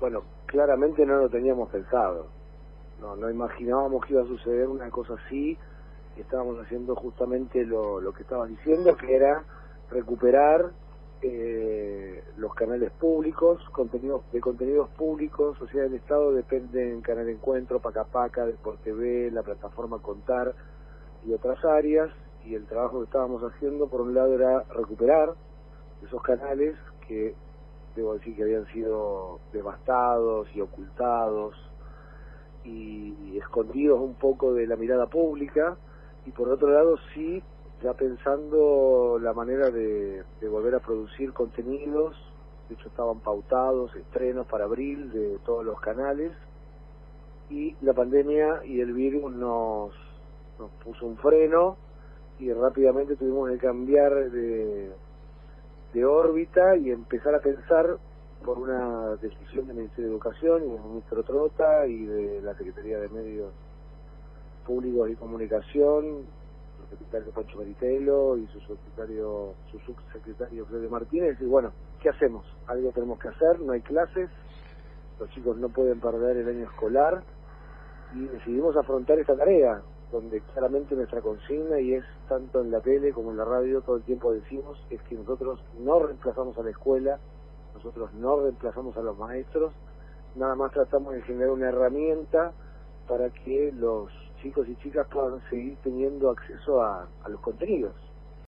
Bueno, claramente no lo teníamos pensado. No imaginábamos que iba a suceder una cosa así. Estábamos haciendo justamente lo que estabas diciendo, que era recuperar los canales públicos, contenidos públicos. Sociedad del Estado dependen Canal Encuentro, Paca Paca, Deport TV, la plataforma Contar y otras áreas, y el trabajo que estábamos haciendo por un lado era recuperar esos canales que debo decir que habían sido devastados y ocultados y escondidos un poco de la mirada pública, y por otro lado sí, ya pensando la manera de volver a producir contenidos. De hecho estaban pautados estrenos para abril de todos los canales, y la pandemia y el virus nos puso un freno y rápidamente tuvimos que cambiar de órbita y empezar a pensar, por una decisión del Ministerio de Educación y del ministro Trota y de la Secretaría de Medios Públicos y Comunicación, el secretario Pancho Meritelo y su subsecretario Fede Martínez, y bueno, ¿qué hacemos? Algo tenemos que hacer, no hay clases, los chicos no pueden perder el año escolar, y decidimos afrontar esta tarea, donde claramente nuestra consigna, y es tanto en la tele como en la radio, todo el tiempo decimos, es que nosotros no reemplazamos a la escuela, nosotros no reemplazamos a los maestros, nada más tratamos de generar una herramienta para que los chicos y chicas puedan seguir teniendo acceso a los contenidos.